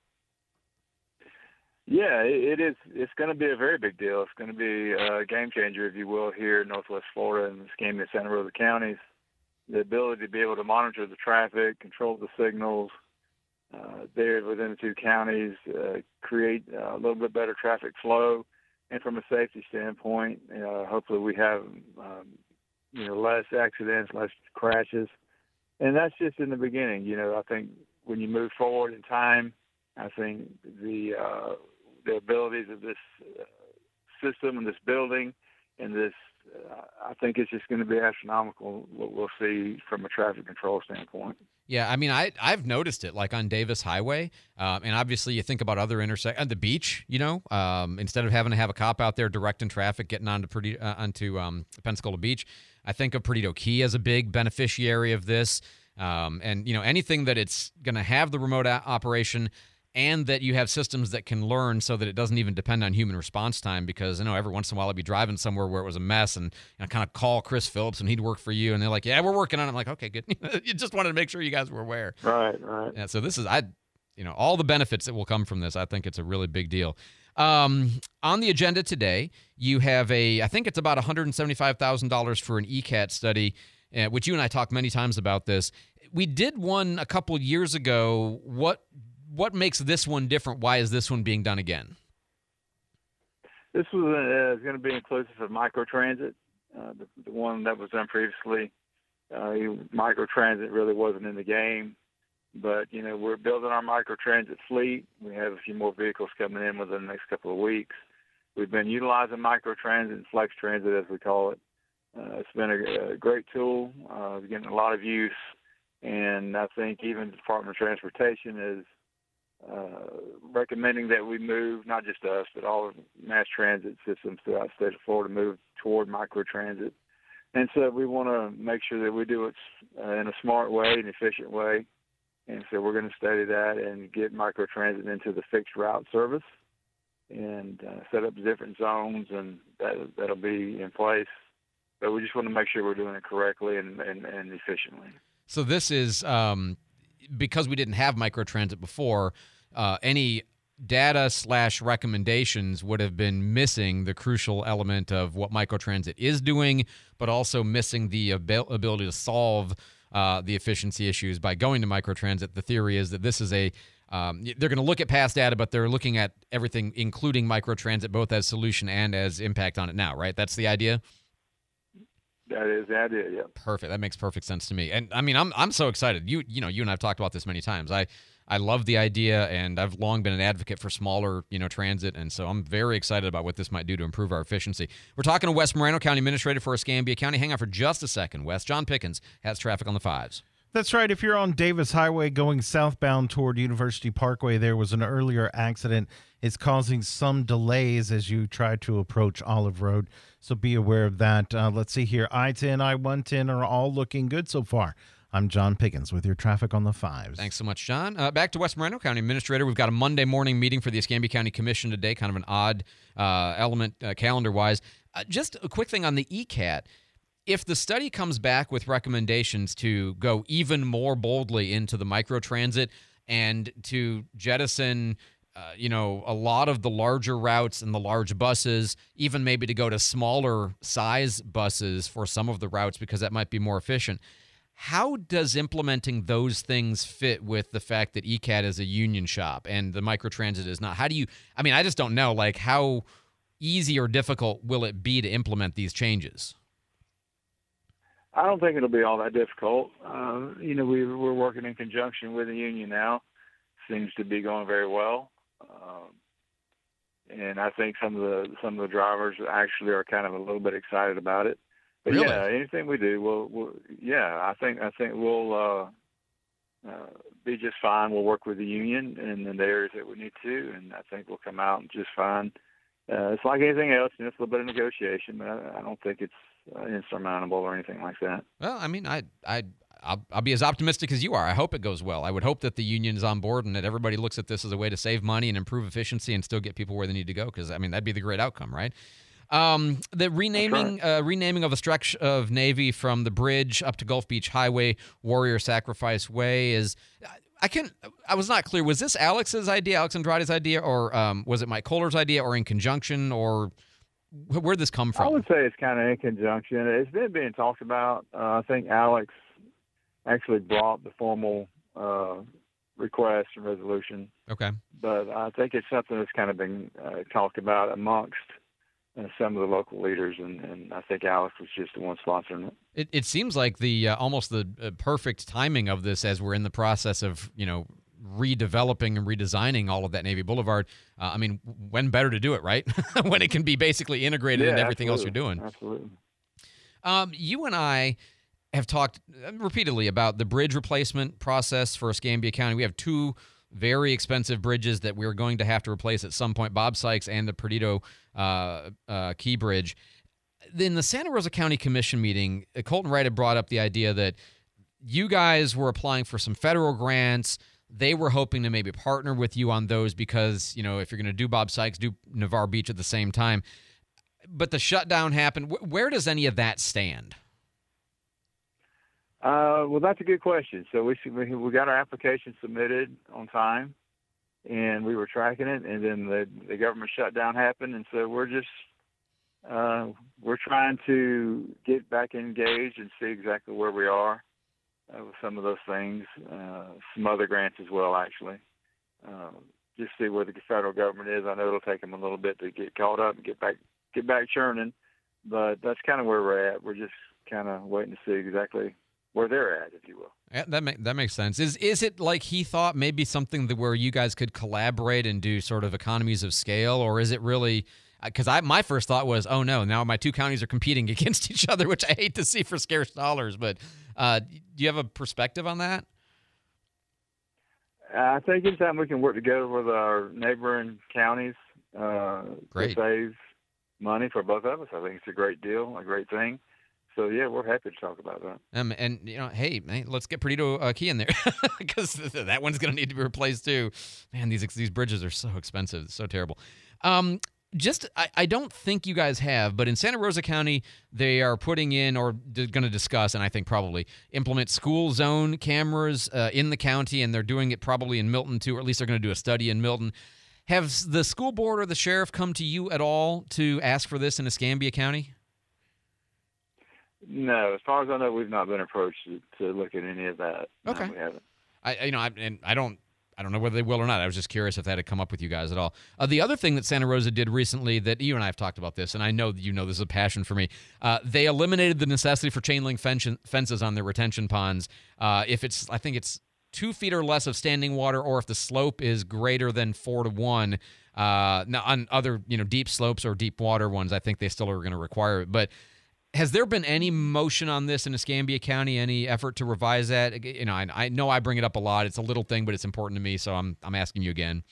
Yeah, it is. It's going to be a very big deal. It's going to be a game changer, if you will, here in Northwest Florida and the Escambia Santa Rosa counties. The ability to be able to monitor the traffic, control the signals uh, there within the two counties, uh, create a little bit better traffic flow, and from a safety standpoint, uh, hopefully we have um, you know less accidents, less crashes, and that's just in the beginning. You know, I think when you move forward in time, I think the uh, the abilities of this uh, system and this building in this, uh, I think it's just going to be astronomical what we'll see from a traffic control standpoint.
Yeah, I mean, I, I've noticed it, like on Davis Highway, um, and obviously you think about other intersections, at the beach, you know, um, instead of having to have a cop out there directing traffic, getting onto, Perdi- uh, onto um, Pensacola Beach, I think of Perdido Key as a big beneficiary of this. Um, and, you know, anything that it's going to have the remote a- operation and that you have systems that can learn so that it doesn't even depend on human response time, because I know every once in a while I'd be driving somewhere where it was a mess and I kind of call Chris Phillips and he'd work for you and they're like, yeah, we're working on it. I'm like, okay, good. You just wanted to make sure you guys were aware.
Right, right.
Yeah, so this is, I, you know, all the benefits that will come from this, I think it's a really big deal. Um, on the agenda today, you have a, I think it's about one hundred seventy-five thousand dollars for an E CAT study, uh, which you and I talked many times about this. We did one a couple years ago. What What makes this one different? Why is this one being done again?
This was uh, going to be inclusive of microtransit. Uh, the, the one that was done previously, uh, microtransit really wasn't in the game. But, you know, we're building our microtransit fleet. We have a few more vehicles coming in within the next couple of weeks. We've been utilizing microtransit and flex transit, as we call it. Uh, it's been a, a great tool. Uh, it's getting a lot of use. And I think even the Department of Transportation is uh, recommending that we move, not just us, but all of mass transit systems throughout the state of Florida move toward microtransit. And so we want to make sure that we do it uh, in a smart way, an efficient way. And so we're going to study that and get microtransit into the fixed route service and uh, set up different zones, and that, that'll be in place. But we just want to make sure we're doing it correctly and, and, and efficiently.
So this is, um, because we didn't have microtransit before, uh, any data slash recommendations would have been missing the crucial element of what microtransit is doing, but also missing the ab- ability to solve uh, the efficiency issues by going to microtransit. The theory is that this is a, um, they're going to look at past data, but they're looking at everything, including microtransit, both as solution and as impact on it now, right? That's the idea?
That is the idea, yeah.
Perfect. That makes perfect sense to me. And I mean, I'm I'm so excited. You you know, you and I've talked about this many times. I I love the idea, and I've long been an advocate for smaller, you know, transit, and so I'm very excited about what this might do to improve our efficiency. We're talking to West Moreno County Administrator for Escambia County. Hang on for just a second, Wes. John Pickens has traffic on the fives.
That's right. If you're on Davis Highway going southbound toward University Parkway, there was an earlier accident. It's causing some delays as you try to approach Olive Road, so be aware of that. Uh, let's see here. I ten, I one ten are all looking good so far. I'm John Pickens with your traffic on the fives.
Thanks so much, John. Uh, back to West Moreno County Administrator. We've got a Monday morning meeting for the Escambia County Commission today, kind of an odd uh, element uh, calendar-wise. Uh, just a quick thing on the E CAT. If the study comes back with recommendations to go even more boldly into the microtransit and to jettison, uh, you know, a lot of the larger routes and the large buses, even maybe to go to smaller size buses for some of the routes because that might be more efficient, how does implementing those things fit with the fact that E CAT is a union shop and the microtransit is not? How do you, I mean, I just don't know, like, how easy or difficult will it be to implement these changes?
I don't think it'll be all that difficult. Uh, you know, we, we're working in conjunction with the union now. Seems to be going very well. Um, and I think some of the some of the drivers actually are kind of a little bit excited about it. But
really?
yeah, anything we do, we'll, we'll yeah, I think I think we'll uh, uh, be just fine. We'll work with the union in, in the areas that we need to, and I think we'll come out just fine. Uh, it's like anything else, you know, it's a little bit of negotiation, but I, I don't think it's uh, insurmountable or anything like that.
Well, I mean, I, I, I'll, I'll be as optimistic as you are. I hope it goes well. I would hope that the union is on board and that everybody looks at this as a way to save money and improve efficiency and still get people where they need to go, because, I mean, that'd be the great outcome, right? Um, the renaming right. uh, renaming of a stretch of Navy from the bridge up to Gulf Beach Highway, Warrior Sacrifice Way is... I can. I was not clear. Was this Alex's idea, Alex Andrade's idea, or um, was it Mike Kohler's idea, or in conjunction, or where'd this come from?
I would say it's kind of in conjunction. It's been being talked about. Uh, I think Alex actually brought the formal uh, request and resolution.
Okay.
But I think it's something that's kind of been uh, talked about amongst uh, some of the local leaders, and, and I think Alex was just the one sponsoring it.
It, it seems like the uh, almost the uh, perfect timing of this as we're in the process of, you know, redeveloping and redesigning all of that Navy Boulevard. Uh, I mean, when better to do it, right? When it can be basically integrated
yeah,
into everything
absolutely.
else you're doing.
Absolutely.
Um, you and I have talked repeatedly about the bridge replacement process for Escambia County. We have two very expensive bridges that we're going to have to replace at some point, Bob Sykes and the Perdido uh, uh, Key Bridge. In the Santa Rosa County Commission meeting, Colton Wright had brought up the idea that you guys were applying for some federal grants. They were hoping to maybe partner with you on those because, you know, if you're going to do Bob Sykes, do Navarre Beach at the same time. But the shutdown happened. Where does any of that stand?
Uh, well, that's a good question. So we we got our application submitted on time, and we were tracking it, and then the the government shutdown happened, and so we're just uh, we're trying to get back engaged and see exactly where we are uh, with some of those things, uh, some other grants as well, actually. Uh, just see where the federal government is. I know it'll take them a little bit to get caught up and get back get back churning, but that's kind of where we're at. We're just kind of waiting to see exactly where they're at, if you will.
Yeah, that make, that makes sense. Is is it like he thought maybe something that where you guys could collaborate and do sort of economies of scale, or is it really? Because I my first thought was, oh no, now my two counties are competing against each other, which I hate to see for scarce dollars. But uh, do you have a perspective on that?
I think anytime we can work together with our neighboring counties uh, to save money for both of us, I think it's a great deal, a great thing. So, yeah, we're happy to talk about that.
Um, and, you know, hey, man, let's get Perdido uh, Key in there because that one's going to need to be replaced too. Man, these these bridges are so expensive. It's so terrible. Um, just, I, I don't think you guys have, but in Santa Rosa County, they are putting in or d- going to discuss, and I think probably implement school zone cameras uh, in the county, and they're doing it probably in Milton too, or at least they're going to do a study in Milton. Have the school board or the sheriff come to you at all to ask for this in Escambia County?
No, as far as I know, we've not been approached to, to look at any of that.
Okay,
no, we haven't.
I, you know, I, and I don't, I don't know whether they will or not. I was just curious if that had come up with you guys at all. Uh, the other thing that Santa Rosa did recently, that you and I have talked about this, and I know that you know this is a passion for me. Uh, they eliminated the necessity for chain link fen- fences on their retention ponds. Uh, if it's, I think it's two feet or less of standing water, or if the slope is greater than four to one. Uh, now on other, you know, deep slopes or deep water ones, I think they still are going to require it, but. Has there been any motion on this in Escambia County? Any effort to revise that? You know, I, I know I bring it up a lot. It's a little thing, but it's important to me, so I'm I'm asking you again.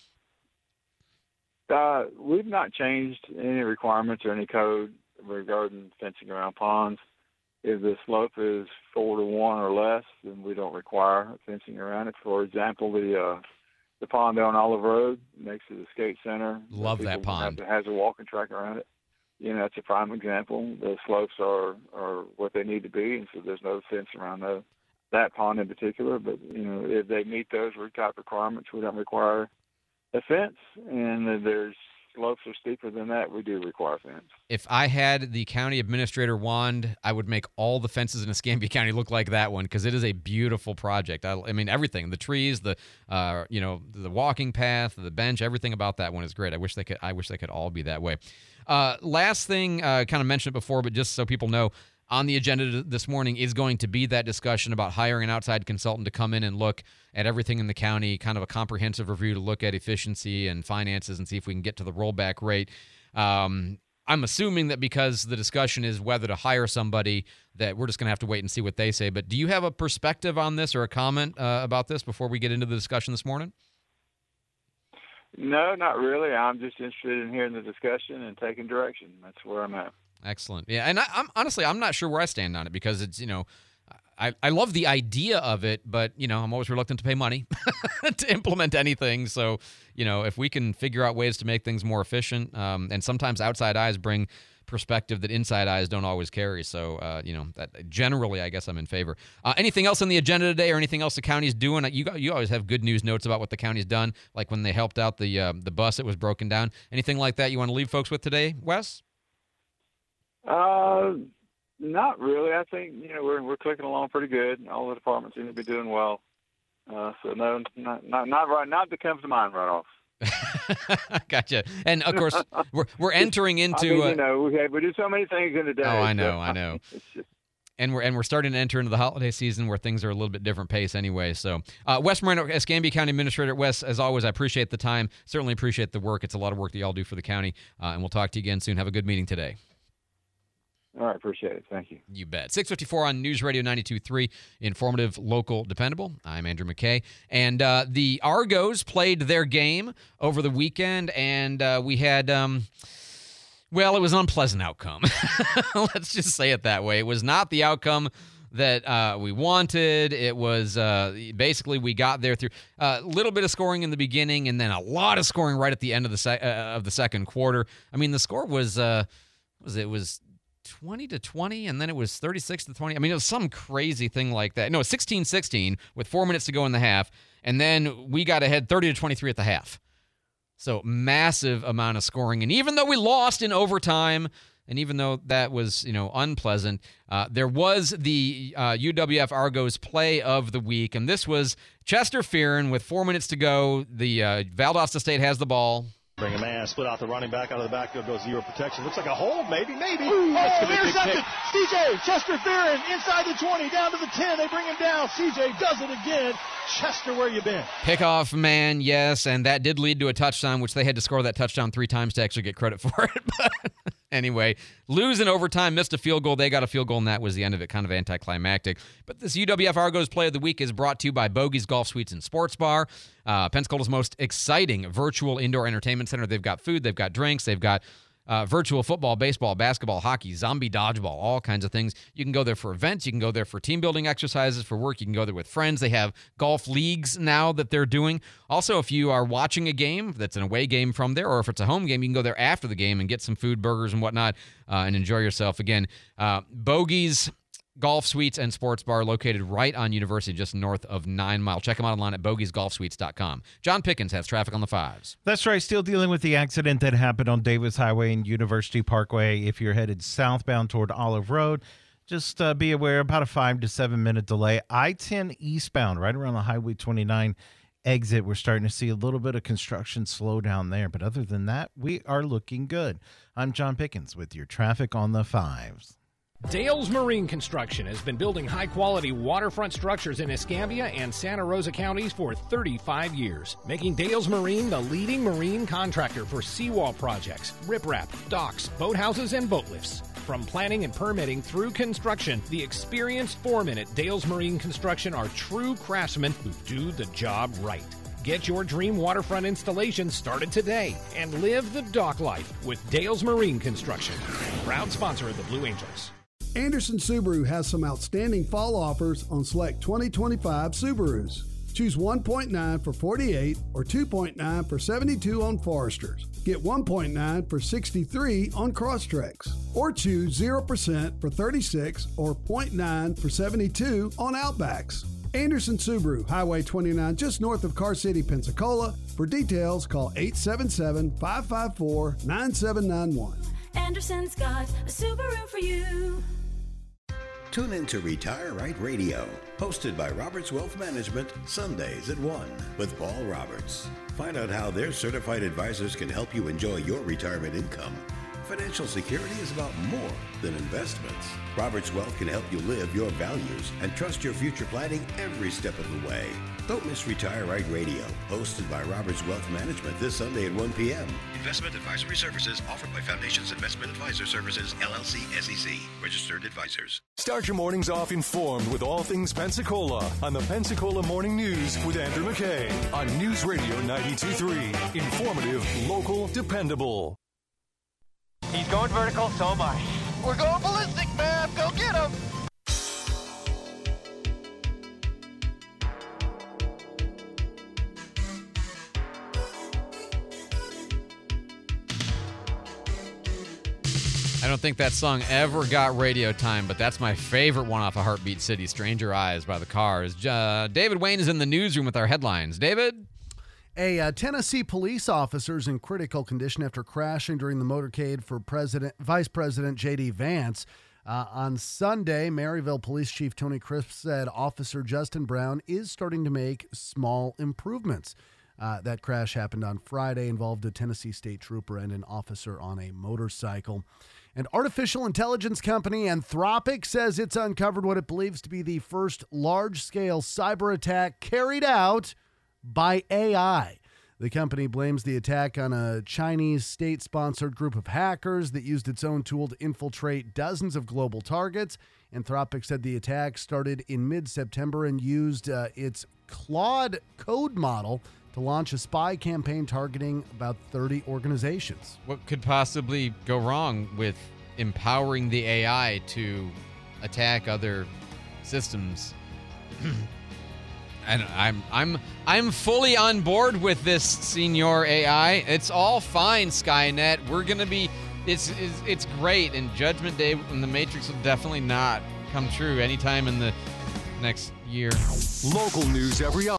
Uh, we've not changed any requirements or any code regarding fencing around ponds. If the slope is four to one or less, then we don't require fencing around it. For example, the uh, the pond on Olive Road next to the skate center.
Love that pond.
Have, has a walking track around it. You know, that's a prime example. The slopes are, are what they need to be, and so there's no fence around the, that pond in particular. But, you know, if they meet those type requirements, we don't require a fence. And if there's slopes are steeper than that, we do require a fence.
If I had the county administrator wand, I would make all the fences in Escambia County look like that one because it is a beautiful project. I, I mean, everything, the trees, the uh, you know, the walking path, the bench, everything about that one is great. I wish they could. I wish they could all be that way. Uh, last thing, uh, kind of mentioned it before, but just so people know, on the agenda this morning is going to be that discussion about hiring an outside consultant to come in and look at everything in the county, kind of a comprehensive review to look at efficiency and finances and see if we can get to the rollback rate. Um, I'm assuming that because the discussion is whether to hire somebody, that we're just going to have to wait and see what they say. But do you have a perspective on this or a comment uh, about this before we get into the discussion this morning?
No, not really. I'm just interested in hearing the discussion and taking direction. That's where I'm at.
Excellent. Yeah, and I, I'm honestly, I'm not sure where I stand on it because it's, you know, I, I love the idea of it, but, you know, I'm always reluctant to pay money to implement anything. So, you know, if we can figure out ways to make things more efficient, um, and sometimes outside eyes bring perspective that inside eyes don't always carry. So, uh, you know, that generally, I guess I'm in favor. Uh, anything else on the agenda today or anything else the county's doing? You you always have good news notes about what the county's done, like when they helped out the uh, the bus that was broken down. Anything like that you want to leave folks with today, Wes?
Uh, not really. I think, you know, we're we're clicking along pretty good. All the departments seem to be doing well. Uh, so no, not not not right. Not that comes to mind right off.
Gotcha. And of course, we're we're entering into.
I mean,
uh,
you know, we have, we do so many things in a day.
Oh, I know,
so,
I know.
It's just,
And we're and we're starting to enter into the holiday season where things are a little bit different pace anyway. So, uh, Wes Moreno, Escambia County Administrator. Wes, as always, I appreciate the time. Certainly appreciate the work. It's a lot of work that y'all do for the county. Uh, and we'll talk to you again soon. Have a good meeting today.
All right, appreciate it. Thank you.
You bet. six fifty-four on News Radio ninety-two point three, informative, local, dependable. I'm Andrew McKay. And uh, the Argos played their game over the weekend, and uh, we had... Um, Well, it was an unpleasant outcome. Let's just say it that way. It was not the outcome that uh, we wanted. It was uh, basically we got there through a little bit of scoring in the beginning and then a lot of scoring right at the end of the se- uh, of the second quarter. I mean, the score was uh, was it was twenty to twenty, and then it was thirty-six to twenty. I mean, it was some crazy thing like that. No, sixteen sixteen with four minutes to go in the half, and then we got ahead thirty to twenty-three at the half. So massive amount of scoring. And even though we lost in overtime, and even though that was, you know, unpleasant, uh, there was the uh, U W F Argos play of the week. And this was Chester Fearon with four minutes to go. The uh, Valdosta State has the ball.
Bring a man, split out the running back, out of the backfield goes zero protection. Looks like a hold, maybe, maybe.
Ooh,
That's
oh,
gonna be a big
intercepted.
kick.
C J, Chester Fearon, inside the twenty, down to the ten. They bring him down. C J does it again. Chester, where you been?
Pickoff man, yes, and that did lead to a touchdown, which they had to score that touchdown three times to actually get credit for it. But anyway, lose in overtime, missed a field goal. They got a field goal, and that was the end of it, kind of anticlimactic. But this U W F Argos Play of the Week is brought to you by Bogey's Golf Suites and Sports Bar, uh, Pensacola's most exciting virtual indoor entertainment center. They've got food, they've got drinks, they've got Uh, virtual football, baseball, basketball, hockey, zombie dodgeball, all kinds of things. You can go there for events. You can go there for team building exercises, for work. You can go there with friends. They have golf leagues now that they're doing. Also, if you are watching a game that's an away game from there, or if it's a home game, you can go there after the game and get some food, burgers, and whatnot, uh, and enjoy yourself. Again, uh, Bogey's Golf Suites and Sports Bar located right on University, just north of Nine Mile. Check them out online at bogies golf suites dot com. John Pickens has traffic on the fives.
That's right. Still dealing with the accident that happened on Davis Highway and University Parkway. If you're headed southbound toward Olive Road, just uh, be aware about a five to seven minute delay. I ten eastbound, right around the Highway twenty-nine exit, we're starting to see a little bit of construction slow down there. But other than that, we are looking good. I'm John Pickens with your traffic on the fives.
Dales Marine Construction has been building high-quality waterfront structures in Escambia and Santa Rosa counties for thirty-five years, making Dales Marine the leading marine contractor for seawall projects, riprap, docks, boathouses, and boat lifts. From planning and permitting through construction, the experienced foremen at Dales Marine Construction are true craftsmen who do the job right. Get your dream waterfront installation started today and live the dock life with Dales Marine Construction, proud sponsor of the Blue Angels.
Anderson Subaru has some outstanding fall offers on select twenty twenty-five Subarus. Choose one point nine for forty-eight or two point nine for seventy-two on Foresters. Get one point nine for sixty-three on Crosstreks. Or choose zero percent for thirty-six or zero point nine for seventy-two on Outbacks. Anderson Subaru, Highway twenty-nine, just north of Car City, Pensacola. For details, call eight seven seven, five five four, nine seven nine one.
Anderson's got a Subaru for you.
Tune in to Retire Right Radio, hosted by Roberts Wealth Management, Sundays at one with Paul Roberts. Find out how their certified advisors can help you enjoy your retirement income. Financial security is about more than investments. Roberts Wealth can help you live your values and trust your future planning every step of the way. Don't miss Retire Right Radio, hosted by Roberts Wealth Management this Sunday at one p.m.
Investment advisory services offered by Foundations Investment Advisor Services, L L C, S E C. Registered advisors.
Start your mornings off informed with all things Pensacola on the Pensacola Morning News with Andrew McKay on News Radio ninety-two point three. Informative, local, dependable.
He's going vertical, so am I. We're going ballistic, man. Go get him.
I don't think that song ever got radio time, but that's my favorite one off of Heartbeat City, Stranger Eyes by the Cars. Uh, David Wayne is in the newsroom with our headlines. David?
A uh, Tennessee police officer is in critical condition after crashing during the motorcade for President, Vice President J D. Vance. Uh, on Sunday, Maryville Police Chief Tony Crisp said Officer Justin Brown is starting to make small improvements. Uh, that crash happened on Friday, involved a Tennessee state trooper and an officer on a motorcycle. And artificial intelligence company Anthropic says it's uncovered what it believes to be the first large-scale cyber attack carried out by A I. The company blames the attack on a Chinese state-sponsored group of hackers that used its own tool to infiltrate dozens of global targets. Anthropic said the attack started in mid-September and used uh, its Claude code model to launch a spy campaign targeting about thirty organizations.
What could possibly go wrong with empowering the A I to attack other systems? And I'm I'm I'm fully on board with this, Senior A I. It's all fine, Skynet. We're gonna be. It's it's, it's great. And Judgment Day and the Matrix will definitely not come true anytime in the next year.
Local news every hour.